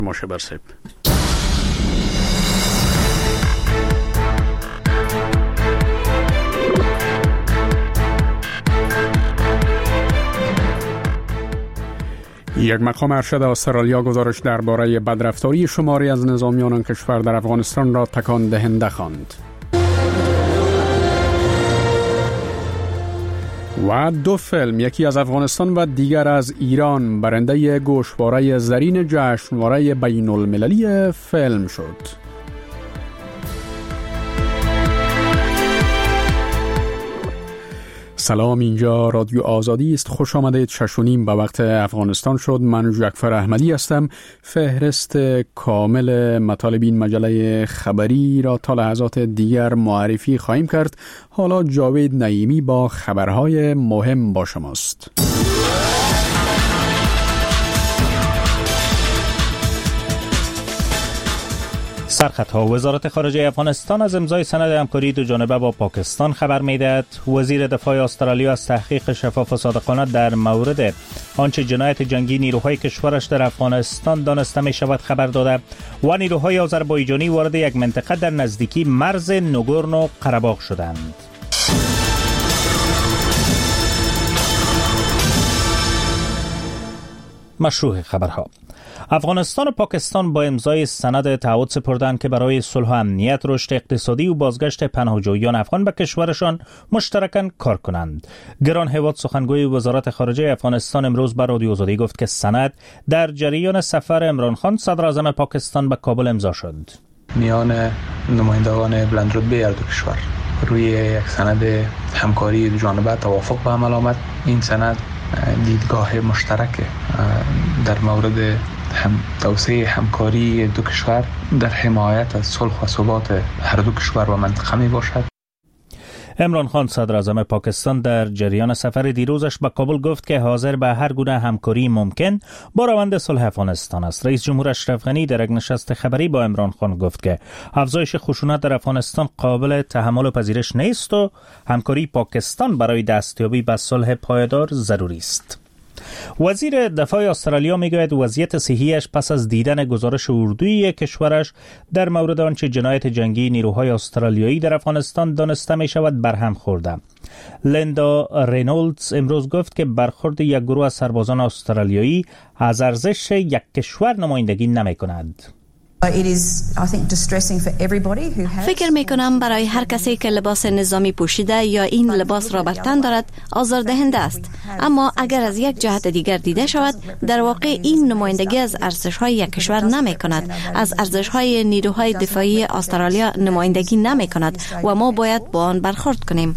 مشبر صاحب. یک مقام ارشد استرالیا گزارش درباره بدرفتاری شماری از نظامیان آن کشور در افغانستان را تکان دهنده خواند. و 2 فیلم، یکی از افغانستان و دیگر از ایران، برنده گوشواره زرین جشنواره بین المللی فیلم شد. سلام، اینجا رادیو آزادی است. خوش آمدید. 6:30 به وقت افغانستان شد. من جعفر احمدی هستم. فهرست کامل مطالب این مجله خبری را تا لحظات دیگر معرفی خواهیم کرد. حالا جاوید نعیمی با خبرهای مهم با شماست. سرخطها. وزارت خارجه افغانستان از امضای سند همکاری دو جانبه با پاکستان خبر می‌دهد. وزیر دفاع استرالیا از تحقیق شفاف و صادقانه در مورد آنچه جنایت جنگی نیروهای کشورش در افغانستان دانسته می‌شود خبر داده و نیروهای آذربایجانی وارد یک منطقه در نزدیکی مرز نگورنو قره‌باغ شدند. مشروع خبرها. افغانستان و پاکستان با امضای سند تعهد سپردند که برای صلح و امنیت، رشد اقتصادی و بازگشت پناهجویان افغان به کشورشان مشترکاً کار کنند. گران هیواد سخنگوی وزارت خارجه افغانستان امروز به رادیو آزادی گفت که سند در جریان سفر عمران خان صدر اعظم پاکستان به کابل امضا شد. میان نمایندگان بلندرتبه هر دو کشور روی یک سند همکاری دو جانبه توافق به عمل آمد. این سند دیدگاه مشترک در مورد توسعه همکاری دو کشور در حمایت از صلح و ثبات هر دو کشور و منطقه می باشد. عمران خان صدر اعظم پاکستان در جریان سفر دیروزش به کابل گفت که حاضر به هر گونه همکاری ممکن با روند صلح افغانستان است. رئیس جمهور اشرف غنی در یک نشست خبری با عمران خان گفت که افزایش خشونت در افغانستان قابل تحمل و پذیرش نیست و همکاری پاکستان برای دستیابی به صلح پایدار ضروری است. وزیر دفاع استرالیا میگوید وضعیت صحیش پس از دیدن گزارش اردویی کشورش در مورد آنچه جنایت جنگی نیروهای استرالیایی در افغانستان دانسته می شود برهم خورده. لیندا رینولدز امروز گفت که برخورد یک گروه از سربازان استرالیایی از ارزش یک کشور نمایندگی نمی کند. فکر می کنم برای هر کسی که لباس نظامی پوشیده یا این لباس را بر تن دارد آزاردهنده است، اما اگر از یک جهت دیگر دیده شود در واقع این نمایندگی از ارزش‌های یک کشور نمی کند، از ارزش‌های نیروهای دفاعی استرالیا نمایندگی نمی کند و ما باید با آن برخورد کنیم.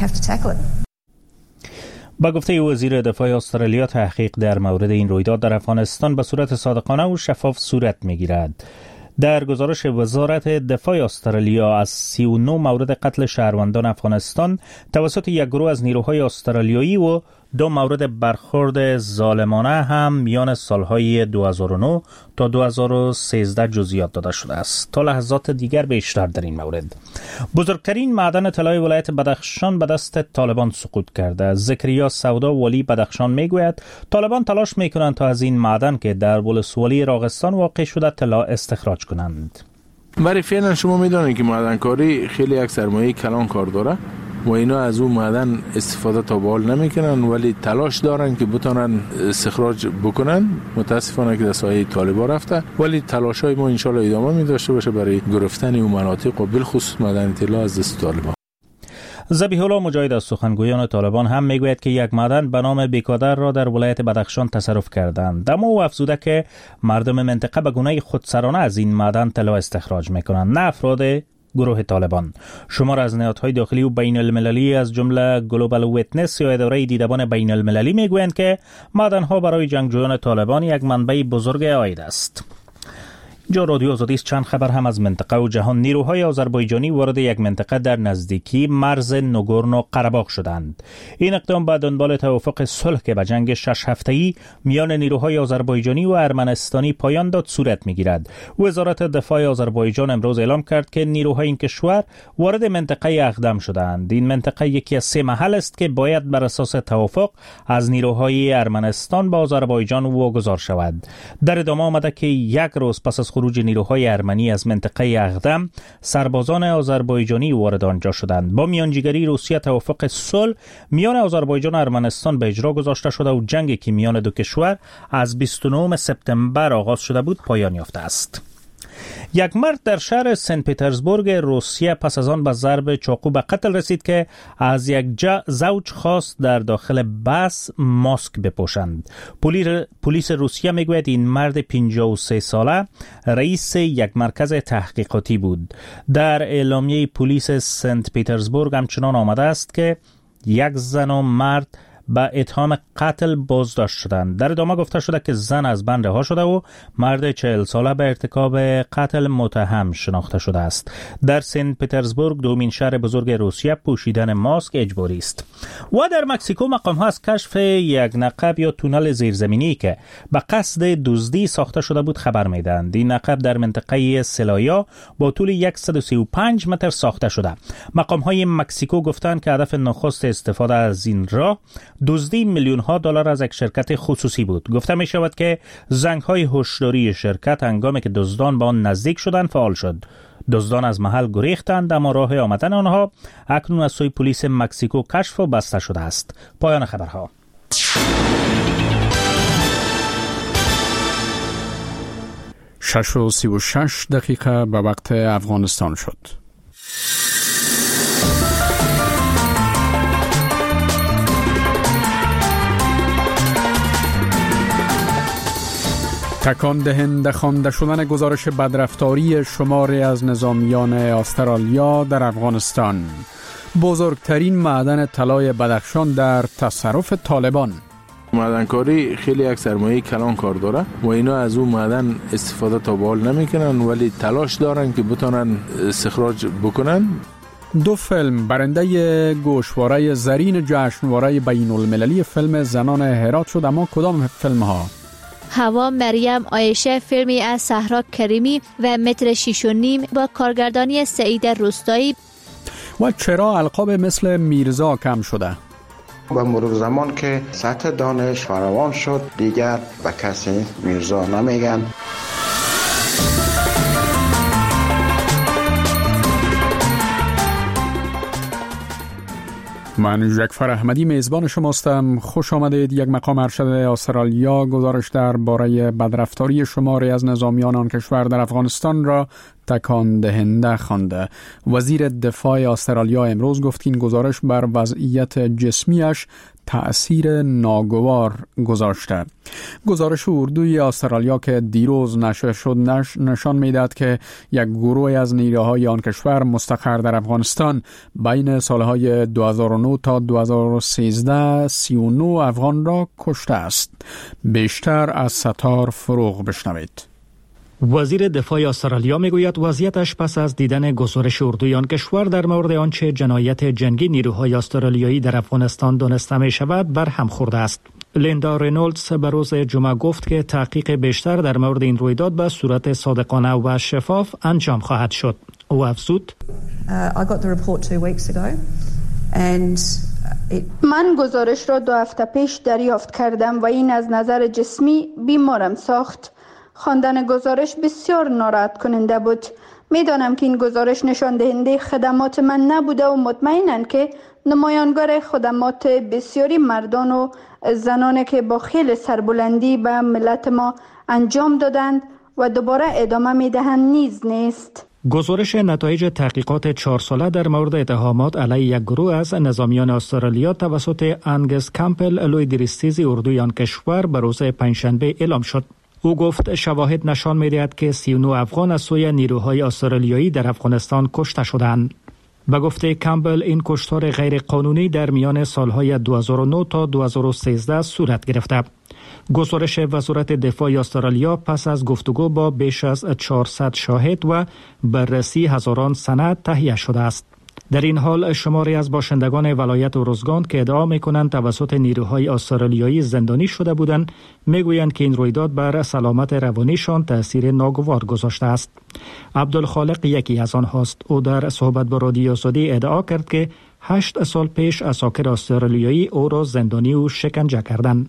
با گفته وزیر دفاع استرالیا، تحقیق در مورد این رویداد در افغانستان به صورت صادقانه و شفاف صورت می‌گیرد. در گزارش وزارت دفاع استرالیا از 39 مورد قتل شهروندان افغانستان توسط یک گروه از نیروهای استرالیایی و 2 مورد برخورد ظالمانه هم میان سالهای 2009 تا 2013 جزئیات داده شده است. تا لحظات دیگر بیشتر در این مورد. بزرگترین معدن طلای ولایت بدخشان به دست طالبان سقوط کرده. زکریا سودا ولی بدخشان میگوید طالبان تلاش میکنند تا از این معدن که در ولسوالی راغستان واقع شده طلا استخراج کنند. برای فعلا شما میدونید که معدنکاری خیلی یک سرمایه کلان کار داره و اینا از اون معدن استفاده تا به حال نمیکنن، ولی تلاش دارن که بتونن استخراج بکنن. متاسفانه که در سایه طالبان رفته، ولی تلاش های ما انشالله ادامه می داشته باشه برای گرفتن اون مناطق و بالخصوص معدن طلا از دست طالبان. ذبیح الله مجاهد از سخنگویان طالبان هم میگوید که یک معدن به نام بیکادر را در ولایت بدخشان تصرف کردند، اما او افزوده که مردم منطقه به گونه خودسرانه از این معدن طلا استخراج میکنند، نه افراد گروه طالبان. شمار از نهادهای داخلی و بین المللی از جمله گلوبال ویتنس یا اداره دیدبان بین المللی میگویند که معدنها برای جنگجویان طالبان یک منبع بزرگ عاید است. جا رادیو آزادی است. چند خبر هم از منطقه و جهان. نیروهای آذربایجانی وارد یک منطقه در نزدیکی مرز نگورنو قره‌باغ شدند. این اقدام به دنبال توافق صلح که به جنگ 6 هفته‌ای میان نیروهای آذربایجانی و ارمنستانی پایان داد صورت می‌گیرد. وزارت دفاع آذربایجان امروز اعلام کرد که نیروهای این کشور وارد منطقه اقدم شدند. این منطقه یکی از 3 محل است که باید بر اساس توافق از نیروهای ارمنستان به آذربایجان واگذار شود. در ادامه آمده که یک روز پس از خروج نیروهای ارمنی از منطقه اقدم، سربازان آذربایجانی وارد آنجا شدند. با میانجیگری روسیه توافق صلح میان آذربایجان و ارمنستان به اجرا گذاشته شده و جنگی که میان دو کشور از 29 سپتامبر آغاز شده بود پایان یافته است. یک مرد در شهر سنت پترزبورگ روسیه پس از آن به ضرب چاقو به قتل رسید که از یک زوج خواست در داخل بس ماسک بپوشند. پلیس روسیه میگوید این مرد 53 ساله رئیس یک مرکز تحقیقاتی بود. در اعلامیه پلیس سنت پترزبورگ همچنان آمده است که یک زن و مرد به اتهام قتل بازداشت شدند. در ادامه گفته شده که زن از بند رها شده و مرد 40 ساله به ارتکاب قتل متهم شناخته شده است. در سنت پترزبورگ، دومین شهر بزرگ روسیه، پوشیدن ماسک اجباری است. و در مکزیکو مقام ها از کشف یک نقب یا تونل زیرزمینی که به قصد دزدی ساخته شده بود خبر میدهند. این نقب در منطقه سلایا با طول 135 متر ساخته شده. مقام های مکزیکو گفتند که هدف نخست استفاده از این راه دزدی میلیون ها دلار از یک شرکت خصوصی بود. گفته می شود که زنگ های هشداری شرکت هنگامی که دزدان به آن نزدیک شدند فعال شد. دزدان از محل گریختند، اما راه آمدن آنها اکنون از سوی پلیس مکزیکو کشف و بسته شده است. پایان خبرها. 6:36 به وقت افغانستان شد. تکان دهنده خوانده شدن گزارش بدرفتاری شماری از نظامیان استرالیا در افغانستان. بزرگترین معدن طلای بدخشان در تصرف طالبان. معدنکاری خیلی یک سرمایه کلان کار داره و اینا از اون معدن استفاده تا به حال نمیکنن، ولی تلاش دارن که بتونن استخراج بکنن. 2 فیلم برنده گوشواره زرین جشنواره بین المللی فیلم زنان هرات شد. اما کدام فیلم ها؟ هوا مریم عایشه فیلمی از صحرا کریمی و متر 6.5 با کارگردانی سعید روستایی. و چرا القاب مثل میرزا کم شده؟ با مرور زمان که سطح دانش فراوان شد دیگر به کسی میرزا نمیگن. من جعفر احمدی میزبان شماستم. خوش آمدید. یک مقام ارشد استرالیا گزارش درباره بدرفتاری شماری از نظامیان آن کشور در افغانستان را تکان دهنده خوانده. وزیر دفاع استرالیا امروز گفت که این گزارش بر وضعیت جسمیش تأثیر ناگوار گذاشته. گزارش اردوی استرالیا که دیروز نشر شد نشان میدهد که یک گروه از نیروهای آن کشور مستقر در افغانستان بین سالهای 2009 تا 2013 39 افغان را کشته است. بیشتر از ستار فروغ بشنوید. وزیر دفاع استرالیا میگوید وضعیتش پس از دیدن گزارش اردوی آن کشور در مورد آنچه جنایت جنگی نیروهای استرالیایی در افغانستان دانسته می شود بر هم خورده است. لیندا رینولدز به روز جمعه گفت که تحقیق بیشتر در مورد این رویداد به صورت صادقانه و شفاف انجام خواهد شد. او افزود: من گزارش را 2 هفته پیش دریافت کردم و این از نظر جسمی بیمارم ساخت. خواندن گزارش بسیار ناراحت کننده بود. میدانم که این گزارش نشان دهنده خدمات من نبوده و مطمئنم که نمایانگر خدمات بسیاری مردان و زنانی که با خیلی سربلندی به ملت ما انجام دادند و دوباره ادامه میدهند نیز نیست. گزارش نتایج تحقیقات 4 ساله در مورد اتهامات علیه یک گروه از نظامیان استرالیا توسط انگس کمپل لوی دریستیزی اردوی آن کشور به روز پنجشنبه اعلام شد. او گفت شواهد نشان می‌دهد که 39 افغان از سوی نیروهای استرالیایی در افغانستان کشته شدند. به گفته کامبل این کشتار غیر قانونی در میان سالهای 2009 تا 2013 صورت گرفته. گزارش وزارت دفاع استرالیا پس از گفتگو با بیش از 400 شاهد و بررسی هزاران سند تهیه شده است. در این حال شماری از باشندگان ولایت اورزگان که ادعا می‌کنند توسط نیروهای استرالیایی زندانی شده بودند میگویند که این رویداد بر سلامت روانیشان تأثیر ناگوار گذاشته است. عبدالخالق یکی از آنهاست. او در صحبت با رادیو آزادی ادعا کرد که 8 سال پیش اساکر استرالیایی او را زندانی و شکنجه کردند.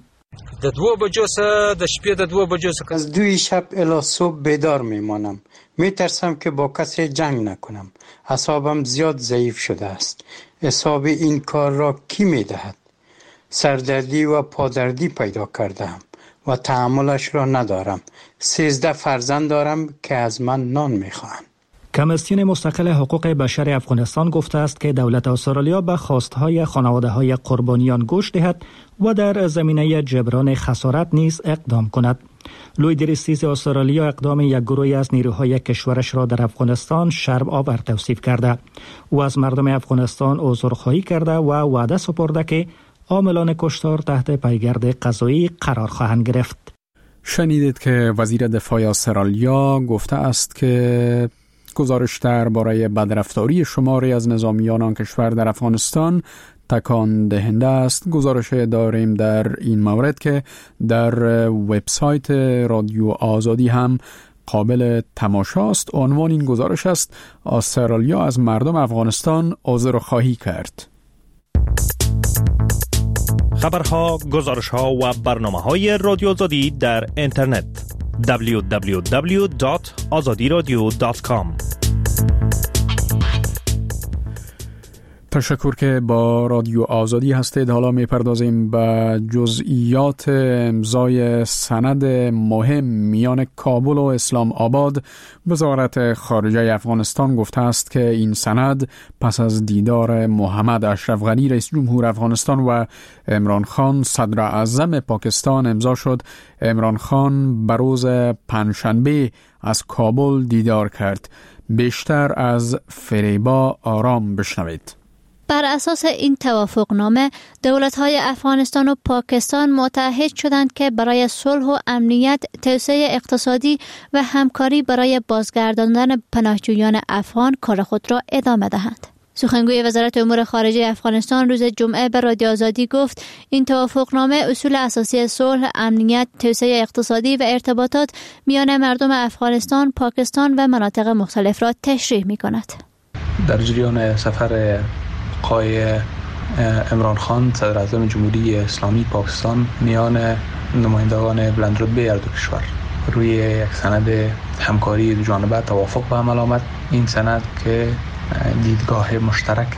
از 2 شب الی صبح بیدار میمانم. میترسم که با کسی جنگ نکنم. اعصابم زیاد ضعیف شده است. حساب این کار را کی میدهد؟ سردردی و پادردی پیدا کردم و تحملش را ندارم. 13 فرزند دارم که از من نان میخواهند. کمیسیون مستقل حقوق بشر افغانستان گفته است که دولت استرالیا به خواستهای خانواده‌های قربانیان گوش دهد و در زمینه جبران خسارت نیز اقدام کند. لوی دریستیز استرالیا اقدام یک گروهی از نیروهای کشورش را در افغانستان شرم آور توصیف کرده. او از مردم افغانستان عذرخواهی کرده و وعده سپرده که عاملان کشتار تحت پیگرد قضایی قرار خواهند گرفت. شنیدید که وزیر دفاع استرالیا گفته است که گزارش درباره بدرفتاری شماری از نظامیان آن کشور در افغانستان تکان دهنده است. گزارش داریم در این مورد که در وبسایت رادیو آزادی هم قابل تماشاست. عنوان این گزارش است: استرالیا از مردم افغانستان عذرخواهی کرد. خبرها، گزارشها و برنامه‌های رادیو آزادی در اینترنت www.azadiradio.com. تشکر که با رادیو آزادی هستید. حالا میپردازیم به جزئیات امضای سند مهم میان کابل و اسلام آباد. وزارت خارجه افغانستان گفته است که این سند پس از دیدار محمد اشرف غنی رئیس جمهور افغانستان و عمران خان صدر اعظم پاکستان امضا شد. عمران خان به روز پنجشنبه از کابل دیدار کرد. بیشتر از فریبا آرام بشنوید. بر اساس این توافقنامه دولت‌های افغانستان و پاکستان متحد شدند که برای صلح و امنیت، توسعه اقتصادی و همکاری برای بازگرداندن پناهجویان افغان کار خود را ادامه دهند. سخنگوی وزارت امور خارجه افغانستان روز جمعه به رادیو آزادی گفت این توافقنامه اصول اساسی صلح، امنیت، توسعه اقتصادی و ارتباطات میان مردم افغانستان، پاکستان و مناطق مختلف را تشریح می‌کند. در جریان سفر آقای عمران خان صدر اعظم جمهوری اسلامی پاکستان میان نمایندگان بلندرتبه هر دو کشور روی یک سند همکاری دو جانبه توافق به عمل آمد. این سند که دیدگاه مشترک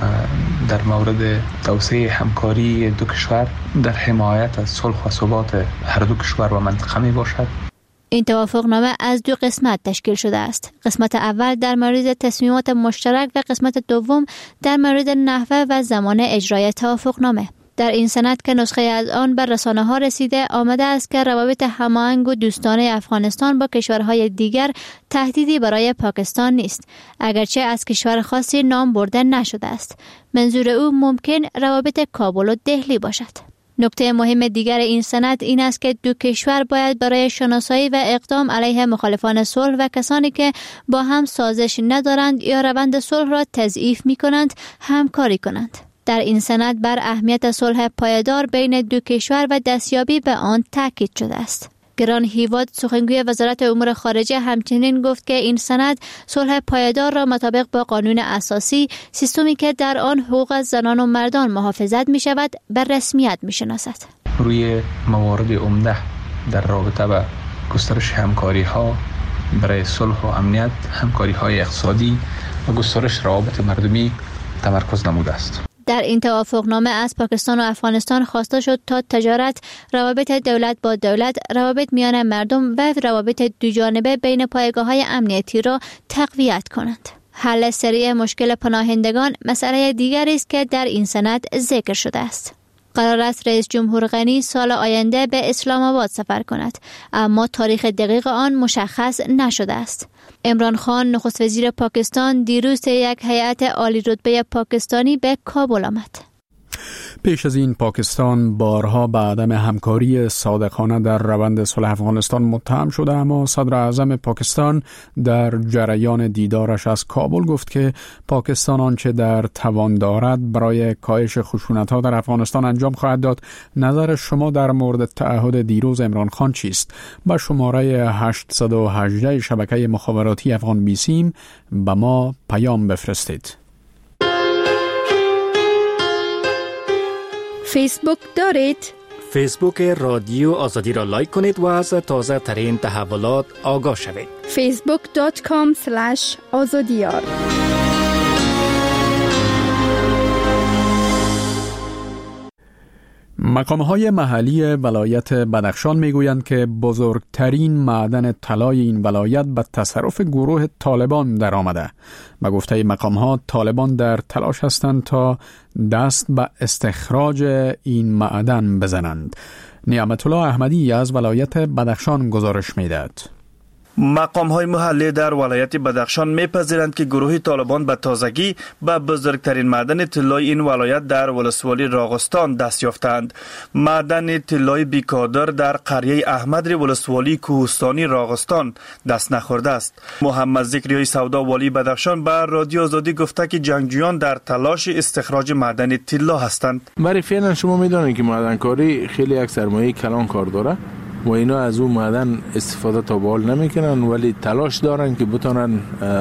در مورد توسعه همکاری دو کشور در حمایت از صلح و ثبات هر دو کشور و منطقه می باشد. این توافقنامه از 2 قسمت تشکیل شده است. قسمت اول در مورد تصمیمات مشترک و قسمت دوم در مورد نحوه و زمان اجرای توافقنامه. در این سند که نسخه از آن بر رسانه‌ها رسیده آمده است که روابط هماهنگ و دوستانه افغانستان با کشورهای دیگر تهدیدی برای پاکستان نیست، اگرچه از کشور خاصی نام برده نشده است. منظور او ممکن روابط کابل و دهلی باشد. نکته مهم دیگر این سند این است که دو کشور باید برای شناسایی و اقدام علیه مخالفان صلح و کسانی که با هم سازش ندارند یا روند صلح را تضعیف می‌کنند همکاری کنند. در این سند بر اهمیت صلح پایدار بین دو کشور و دستیابی به آن تاکید شده است. گران هیواد سخنگوی وزارت امور خارجه همچنین گفت که این سند صلح پایدار را مطابق با قانون اساسی، سیستمی که در آن حقوق زنان و مردان محافظت می شود، به رسمیت می شناسد. روی موارد عمده در رابطه با گسترش همکاری ها برای صلح و امنیت، همکاری های اقتصادی و گسترش روابط مردمی تمرکز نموده است. در این توافقنامه از پاکستان و افغانستان خواسته شد تا تجارت، روابط دولت با دولت، روابط میان مردم و روابط دوجانبه بین پایگاه‌های امنیتی را تقویت کنند. حل سریع مشکل پناهندگان مسئله دیگری است که در این سند ذکر شده است. قرار است رئیس جمهور غنی سال آینده به اسلام آباد سفر کند، اما تاریخ دقیق آن مشخص نشده است. عمران خان نخست وزیر پاکستان دیروز یک هیئت عالی رتبه پاکستانی به کابل آمد. پیش از این پاکستان بارها به عدم همکاری صادقانه در روند صلح افغانستان متهم شده، اما صدر اعظم پاکستان در جریان دیدارش از کابل گفت که پاکستان آنچه در توان دارد برای کاهش خشونت‌ها در افغانستان انجام خواهد داد. نظر شما در مورد تعهد دیروز عمران خان چیست؟ با شماره 818 شبکه مخابراتی افغان بیسیم به ما پیام بفرستید. فیسبوک دارید؟ فیسبوک رادیو آزادی را لایک کنید و از تازه ترین تحولات آگاه شوید. facebook.com/azadiyar. مقام‌های محلی ولایت بدخشان میگویند که بزرگترین معدن طلای این ولایت به تصرف گروه طالبان در آمده. به گفته مقام‌ها طالبان در تلاش هستند تا دست به استخراج این معدن بزنند. نعمت الله احمدی از ولایت بدخشان گزارش می‌دهد. مقام‌های محلی در ولایت بدخشان می‌پذیرند که گروه طالبان به تازگی به بزرگترین معدن طلای این ولایت در ولسوالی راغستان دست یافتند. معدن طلای بیکادر در قریه احمدری ولسوالی کوهستانی راغستان دست نخورده است. محمد ذکریای سودا والی بدخشان به رادیو آزادی گفته که جنگجویان در تلاش استخراج معدن طلا هستند. برای فعلا شما می‌دانید که معدنکاری خیلی یک سرمایه کلان کار داره و اینا از اون معدن استفاده تا به حال نمیکنن، ولی تلاش دارن که بتونن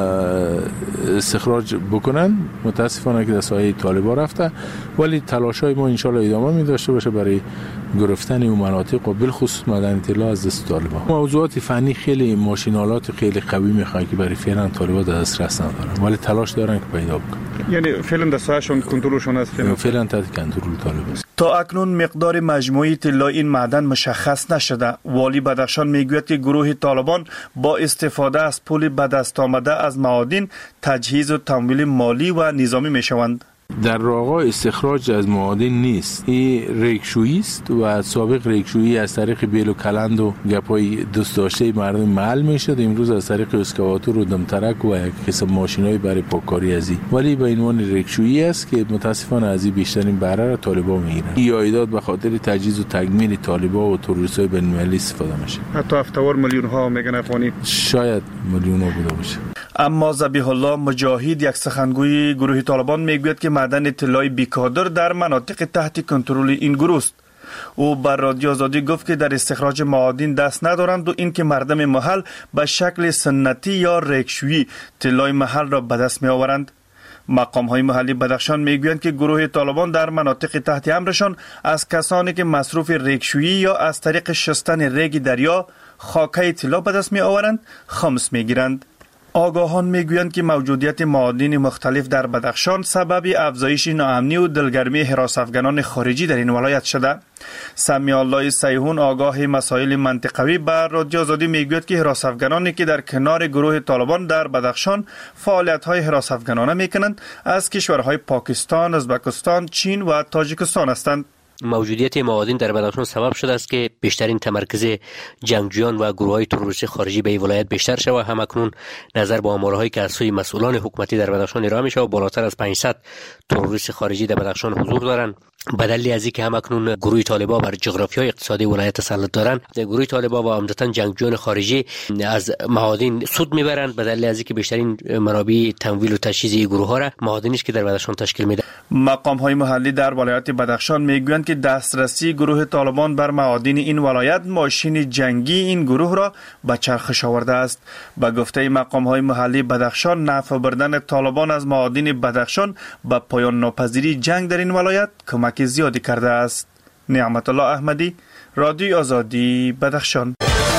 استخراج بکنن. متاسفانه که در سایه طالبان رفته، ولی تلاشای ما انشالله ادامه می داشته باشه برای گرفتن اون مناطق و بالخصوص معدن طلا از دست طالبان. موضوعات فنی خیلی ماشینالات خیلی قوی میخواد که برای فعلا طالبان دسترس ندارن، ولی تلاش دارن که پیدا بکنن. یعنی فعلا دستشون کنترلشون است. فعلا تحت کنترل طالبان است. تا اکنون مقدار مجموعی طلای این معدن مشخص نشده. والی بدخشان میگوید که گروه طالبان با استفاده از پول به دست آمده از معادن تجهیز و تمویل مالی و نظامی میشوند. در واقع استخراج از معادن نیست، این ریکشویی است و سابق ریکشویی از طریق بیل و کلند و گپای دوست داشته مردم محل میشد. امروز از طریق اسکواتور و دمترک و یک قسم ماشینای برای پاککاری ازی، ولی به عنوان ریکشویی است که متاسفانه ازی بیشترین بهره را طالبان میگیرن. این عایدات به خاطر تجهیز و تکمیل طالبان و تروریستای بین‌المللی استفاده میشه. حتی افتوار میلیون ها میگن افغانی، شاید میلیون ها بوده باشه. اما ذبیح الله مجاهد یک سخنگوی گروه طالبان میگوید که معدن طلای بیکادر در مناطق تحت کنترل این گروه است. او بر رادیو آزادی گفت که در استخراج معادن دست ندارند و اینکه مردم محل به شکل سنتی یا ریکشویی طلای محل را به دست می آورند. مقام‌های محلی بدخشان میگویند که گروه طالبان در مناطق تحت امرشان از کسانی که مصروف ریکشویی یا از طریق شستن ریگ دریا خاکه طلا به دست می آورند خمس میگیرند. آگاهان میگویند که موجودیت معادن مختلف در بدخشان سبب افزایش ناامنی و دلگرمی حراس افغانان خارجی در این ولایت شده. سمیع الله سیحون آگاه مسائل منطقوی بر رادیو آزادی میگوید که حراس افغانانی که در کنار گروه طالبان در بدخشان فعالیت‌های حراس افغانانه میکنند از کشورهای پاکستان، ازبکستان، چین و تاجیکستان هستند. موجودیت معادن در بدخشان سبب شده است که بیشترین تمرکز جنگجویان و گروه‌های تروریستی خارجی به این ولایت بیشتر شود. همکنون نظر به آمارهایی که از سوی مسئولان حکومتی در بدخشان ارائه میشه و بالاتر از 500 تروریست خارجی در بدخشان حضور دارند. به دلیل از اینکه همکنون گروه طالبان بر جغرافیای اقتصادی ولایت تسلط دارند، گروه طالبان و عمدتاً جنگجویان خارجی از معادن سود میبرند. به دلیل از اینکه بیشترین منابع تمویل و تجهیز این گروه ها را معادنی است که در بدخشان تشکیل میده. مقام‌های محلی در ولایت بدخشان میگویند که دسترسی گروه طالبان بر معادن این ولایت ماشین جنگی این گروه را به چرخش آورده است. به گفته مقام‌های محلی بدخشان، نفع بردن طالبان از معادن بدخشان به پایان ناپذیری جنگ در این ولایت کمک زیادی کرده است. نعمت الله احمدی، رادیو آزادی، بدخشان.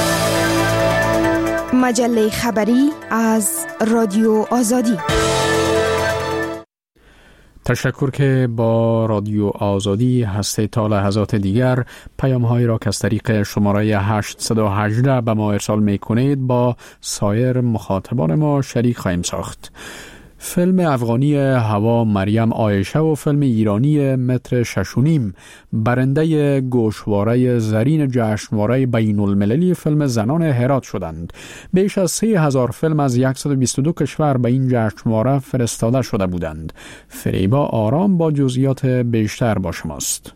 مجله خبری از رادیو آزادی. تشکر که با رادیو آزادی هسته. تا لحظات دیگر پیام‌هایی را که از طریق شماره 818 به ما ارسال می‌کنید با سایر مخاطبان ما شریک خواهیم ساخت. فیلم افغانی هوا مریم عایشه و فیلم ایرانی متر 6.5 برنده گوشواره زرین جشنواره بین المللی فیلم زنان هرات شدند. بیش از 3000 فیلم از 122 کشور به این جشنواره فرستاده شده بودند. فریبا آرام با جزئیات بیشتر با شماست.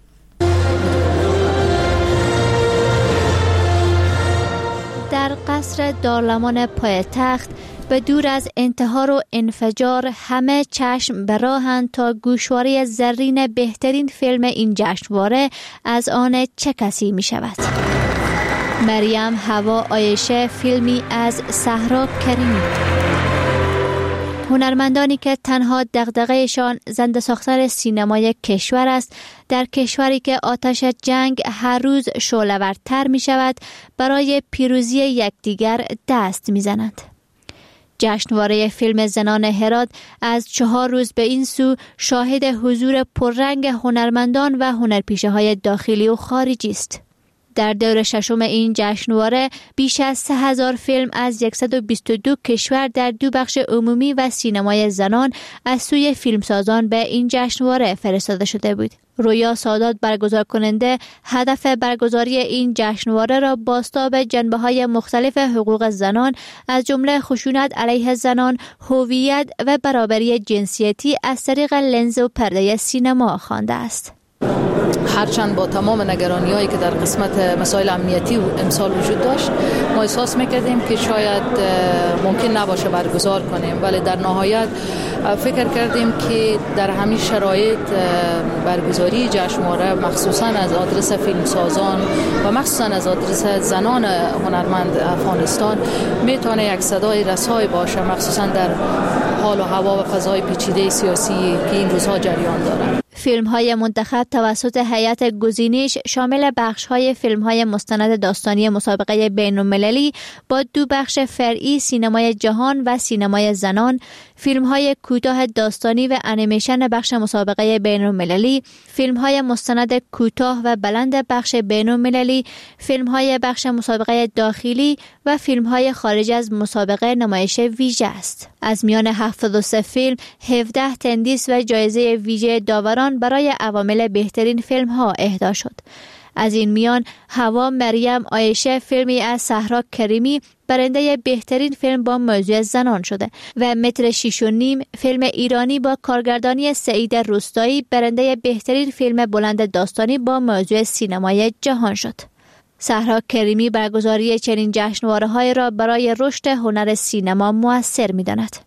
در قصر دارالمان پایتخت به دور از انتحار و انفجار همه چشم به راهند تا گوشواره زرین بهترین فیلم این جشنواره از آن چه کسی می شود. مریم هوا عایشه فیلمی از صحرا کریمی. هنرمندانی که تنها دغدغه‌شان زنده ساختن سینمای کشور است، در کشوری که آتش جنگ هر روز شعله‌ورتر می شود، برای پیروزی یکدیگر دست می زنند. جشنواره فیلم زنان هرات از 4 روز به این سو شاهد حضور پررنگ هنرمندان و هنرپیشه‌های داخلی و خارجی است. در دور ششم این جشنواره بیش از 3000 فیلم از 122 کشور در 2 بخش عمومی و سینمای زنان از سوی فیلمسازان به این جشنواره فرستاده شده بود. رویا سادات برگزار کننده هدف برگزاری این جشنواره را بازتاب جنبه‌های مختلف حقوق زنان از جمله خشونت علیه زنان، هویت و برابری جنسیتی از طریق لنز و پرده سینما خوانده است. هرچند با تمام نگرانی‌هایی که در قسمت مسائل امنیتی و امسال وجود داشت، ما احساس می‌کردیم که شاید ممکن نباشه برگزار کنیم، ولی در نهایت فکر کردیم که در همین شرایط برگزاری جشنواره مخصوصاً از آدرس فیلمسازان و مخصوصاً از آدرس زنان هنرمند افغانستان میتونه یک صدای رسای باشه، مخصوصاً در حال و هوا و فضای پیچیده سیاسی که این روزها جریان داره. فیلم‌های منتخب توسط هیئت گزینش شامل بخش‌های فیلم‌های مستند داستانی مسابقه بین‌المللی با 2 بخش فرعی سینمای جهان و سینمای زنان، فیلم‌های کوتاه داستانی و انیمیشن بخش مسابقه بین‌المللی، فیلم‌های مستند کوتاه و بلند بخش بین‌المللی، فیلم‌های بخش مسابقه داخلی و فیلم‌های خارج از مسابقه نمایش ویژه است. از میان 73 فیلم 17 تندیس و جایزه ویژه داوران برای عوامل بهترین فیلم‌ها اهدا شد. از این میان هوا مریم عایشه فیلمی از صحرا کریمی برنده بهترین فیلم با موضوع زنان شده و متر 6.5 فیلم ایرانی با کارگردانی سعید روستایی برنده بهترین فیلم بلند داستانی با موضوع سینمای جهان شد. صحرا کریمی برگزاری چنین جشنواره‌های را برای رشد هنر سینما مؤثر می‌داند.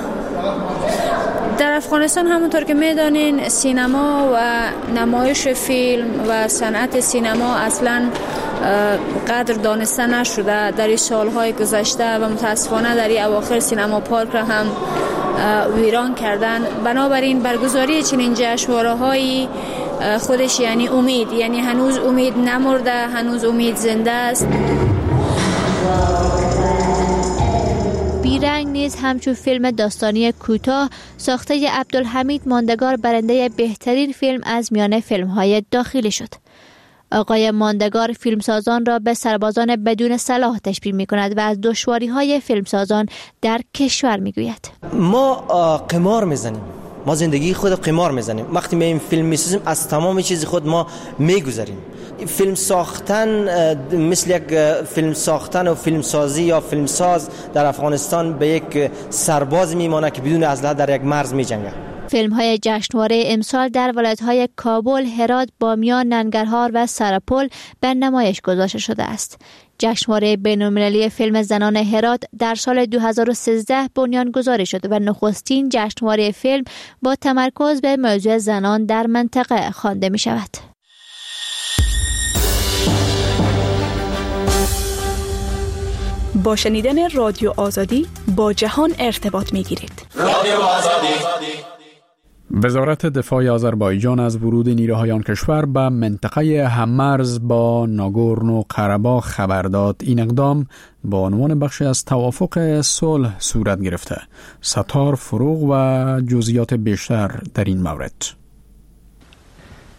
در افغانستان همونطور که میدانین سینما و نمایش فیلم و صنعت سینما اصلا قدر دانسته نشده در این سالهای گذشته و متاسفانه در این اواخر سینما پارک را هم ویران کردن. بنابراین برگزاری چنین جشنواره‌هایی خودش یعنی امید، یعنی هنوز امید نمرده، هنوز امید زنده است. بیرنگ نیز همچون فیلم داستانی کوتاه ساخته عبدالحمید ماندگار برنده بهترین فیلم از میان فیلم‌های داخلی شد. آقای ماندگار فیلمسازان را به سربازان بدون سلاح تشبیه می‌کند و از دشواری‌های فیلمسازان در کشور می‌گوید. ما قمار می‌زنیم. ما زندگی خود قمار می‌زنیم. وقتی ما این فیلم می‌سازیم از تمام چیز خود ما می‌گذریم. فیلم ساختن مثل یک فیلم ساختن و فیلم سازی یا فیلم ساز در افغانستان به یک سرباز میمانه که بدون اسلحه در یک مرز میجنگه. فیلم‌های جشنواره امسال در ولایت‌های کابل، هرات، بامیان، ننگرهار و سرپل به نمایش گذاشته شده است. جشنواره بین‌المللی فیلم زنان هرات در سال 2013 بنیانگذاری شد و نخستین جشنواره فیلم با تمرکز به موضوع زنان در منطقه خوانده می‌شود. با شنیدن رادیو آزادی با جهان ارتباط می‌گیرید. رادیو آزادی. وزارت دفاع آذربایجان از ورود نیروهای آن کشور به منطقه هممرز با ناگورنو قره‌باغ خبر داد. این اقدام با عنوان بخشی از توافق صلح صورت گرفته. ستار فروغ و جزئیات بیشتر در این مورد.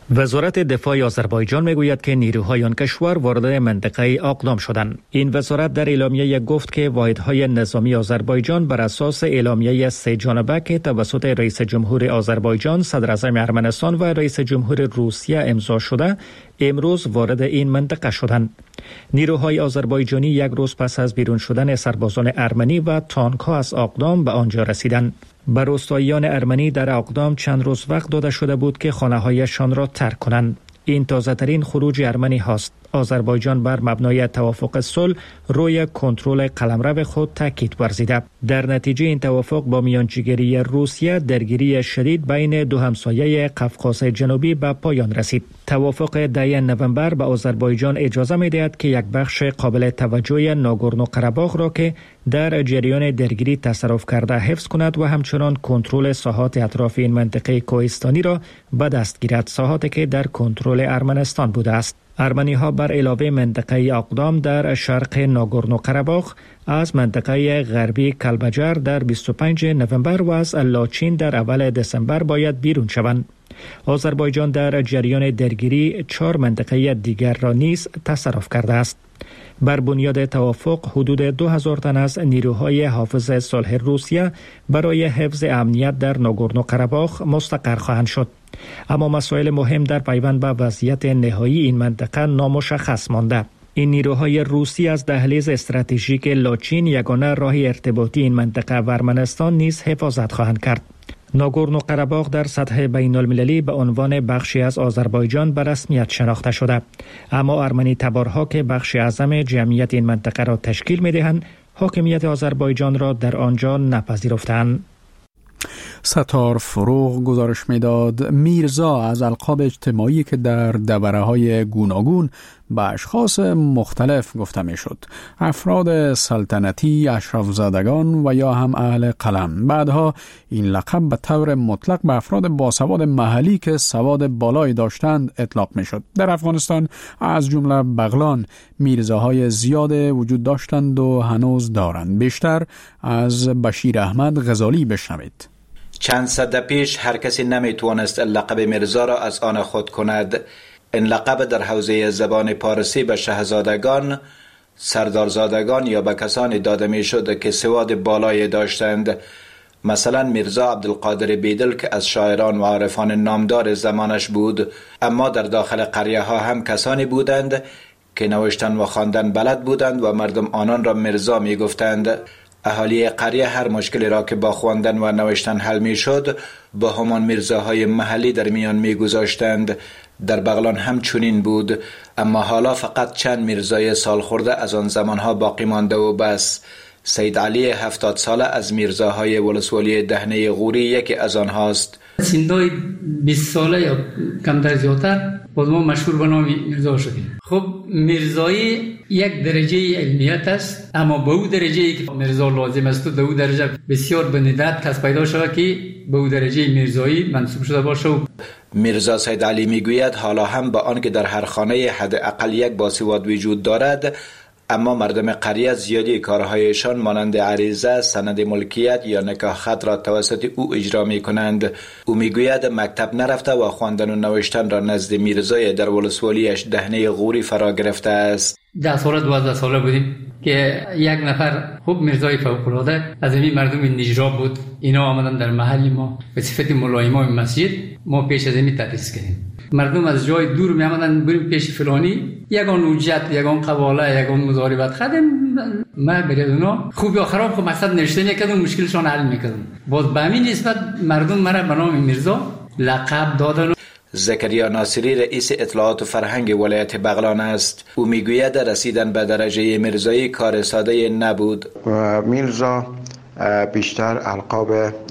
وزارت دفاع آذربایجان میگوید که نیروهای آن کشور وارد منطقه اقدام شدند. این وزارت در اعلامیه گفت که واحدهای نظامی آذربایجان بر اساس اعلامیه سه جانبه که توسط رئیس جمهور آذربایجان، صدر اعظم ارمنستان و رئیس جمهور روسیه امضا شده، امروز وارد این منطقه شدند. نیروهای آذربایجانی یک روز پس از بیرون شدن سربازان ارمنی و تانک‌ها از اقدام به آنجا رسیدند. به روستاییان ارمنی در اقدام چند روز وقت داده شده بود که خانه‌هایشان را ترک کنند. این تازه‌ترین خروج ارمنی هاست. آذربایجان بر مبنای توافق صلح روی کنترل قلمرو خود تاکید ورزیده. در نتیجه این توافق با میانجیگری روسیه درگیری شدید بین دو همسایه قفقاز جنوبی به پایان رسید. توافق 10 نوامبر به آذربایجان اجازه می‌دهد که یک بخش قابل توجه ناگورنو قره‌باغ را که در جریان درگیری تصرف کرده حفظ کند و همچنان کنترل ساحات اطراف این منطقه کوهستانی را به دست گیرد، ساحاتی که در کنترل ارمنستان بوده است. ارمنی ها بر علاوه منطقه اقدام در شرق ناگورنو قره‌باغ از منطقه غربی کلبجر در 25 نوامبر و از لاچین در اول دسامبر باید بیرون شوند. آذربایجان در جریان درگیری 4 منطقه دیگر را نیز تصرف کرده است. بر بنیاد توافق حدود 2000 تن از نیروهای حافظ صلح روسیه برای حفظ امنیت در ناگورنو قره‌باغ مستقر خواهند شد. اما مسائل مهم در پیوند به وضعیت نهایی این منطقه نامشخص مانده. این نیروهای روسی از دهلیز استراتژیک لاچین، یگانه راه ارتباطی این منطقه و ارمنستان، نیز حفاظت خواهند کرد. ناگورنو قره‌باغ در سطح بین المللی به عنوان بخشی از آذربایجان به رسمیت شناخته شده، اما ارمنی تبارها که بخش اعظم جمعیت این منطقه را تشکیل می‌دهند، حاکمیت آذربایجان را در آنجا نپذیرفتند. ستار فروغ گزارش میداد میرزا از القاب اجتماعی که در دوره‌های گوناگون به اشخاص مختلف گفته میشد، افراد سلطنتی، اشرافزادگان و یا هم اهل قلم. بعدها این لقب به طور مطلق به افراد باسواد محلی که سواد بالایی داشتند اطلاق میشد. در افغانستان از جمله بغلان میرزاهای زیاد وجود داشتند و هنوز دارند. بیشتر از بشیر احمد غزالی بشنوید. چند صده پیش هر کسی نمیتوانست لقب میرزا را از آن خود کند. این لقب در حوزه زبان پارسی به شاهزادگان، سردارزادگان یا به کسانی داده می شد که سواد بالایی داشتند. مثلا میرزا عبدالقادر بیدل که از شاعران و عارفان نامدار زمانش بود، اما در داخل قریه ها هم کسانی بودند که نوشتن و خواندن بلد بودند و مردم آنان را میرزا می گفتند. اهالی قریه هر مشکلی را که با خواندن و نوشتن حل می شد با همان میرزاهای محلی در میان می گذاشتند. در بغلان هم چنین بود، اما حالا فقط چند میرزای سال خورده از آن زمانها باقی مانده و بس. سید علی 70 ساله از میرزاهای ولسوالی دهنه غوری یکی از آنهاست. سیندای 20 ساله یا کمتر زیادتر باز ما مشهور به نام میرزا شدیم. خب میرزایی یک درجه علمیت است، اما به او درجه که میرزا لازم است و به او درجه بسیار به ندرت کس پیدا شده که به او درجه میرزایی منصوب شده باشه. میرزا سید علی میگوید حالا هم با آنکه در هر خانه حداقل یک باسواد وجود دارد، اما مردم قریه زیادی کارهایشان مانند عریضه، سند ملکیت یا نکاح خط را توسط او اجرا می کنند. او می گوید مکتب نرفته و خواندن و نوشتن را نزد میرزای در ولسوالیش دهنه غوری فرا گرفته است. 10 ساله 12 ساله بودیم که یک نفر خوب میرزای فوق‌العاده از این مردم نجرا بود. اینا آمدن در محل ما به صفت مولای امام مسجد، ما پیش از این تدریس کردیم. مردم از جای دور می آمدن بریم پیش فلانی، یگان حجت، یگان قواله، یگان مضاربت خدم ما برای اونا خوب یا خراب خب مقصد نوشته میکردم، مشکلشان حل میکردم. باز به همین نسبت مردم مرا به نام میرزا لقب دادن. زکریا ناصری رئیس اطلاعات و فرهنگ ولایت بغلان است. او میگوید رسیدن به درجه میرزایی کار ساده نبود. میرزا بیشتر القاب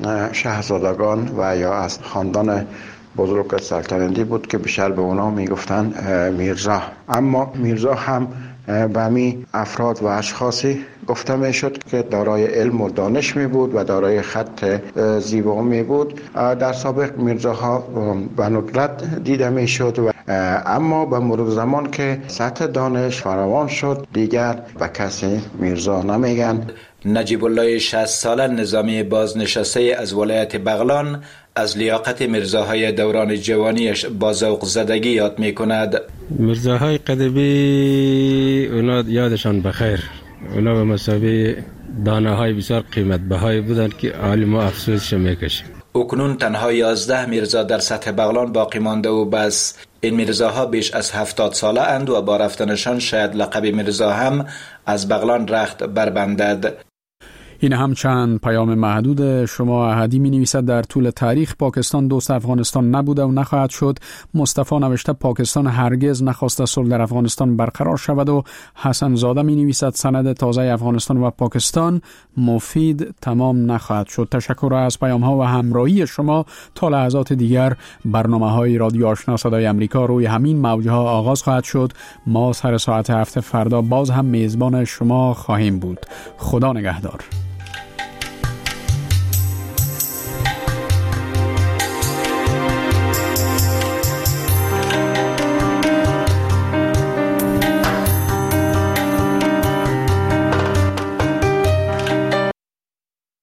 شاهزادگان و یا از خاندان بزرگ سلطنتی بود که بیشتر به اونا میگفتن میرزا، اما میرزا هم به همین افراد و اشخاصی گفته میشد که دارای علم و دانش می بود و دارای خط زیبا می بود. در سابق میرزاها به ندرت دیده میشد، اما به مرور زمان که سطح دانش فراوان شد دیگر به کسی میرزا نمیگن. نجیب الله 60 ساله نظامی بازنشسته از ولایت بغلان از لیاقت میرزاهای دوران جوانیش با ذوق زدگی یاد می کند. میرزاهای قدبی اونا یادشان بخیر، اونا به مسابقه دانه های بسیار قیمت بهای بودن که حال ما افسوسش میکشیم. اکنون تنها 11 میرزا در سطح بغلان باقی مانده و بس. این میرزاها بیش از 70 ساله اند و با رفتنشان شاید لقب میرزا هم از بغلان رخت بربندد. این هم چند پیام محدود. شما احدی می نویسد در طول تاریخ پاکستان دوست افغانستان نبوده و نخواهد شد. مصطفی نوشته پاکستان هرگز نخواسته صلح در افغانستان برقرار شود و حسن زاده می نویسد سند تازه افغانستان و پاکستان مفید تمام نخواهد شد. تشکر از پیام ها و همراهی شما. تا لحظات دیگر برنامه های رادیو آشنا صدای امریکا روی همین موجه ها آغاز خواهد شد. ما سر ساعت 7 فردا باز هم میزبان شما خواهیم بود. خدا نگهدار.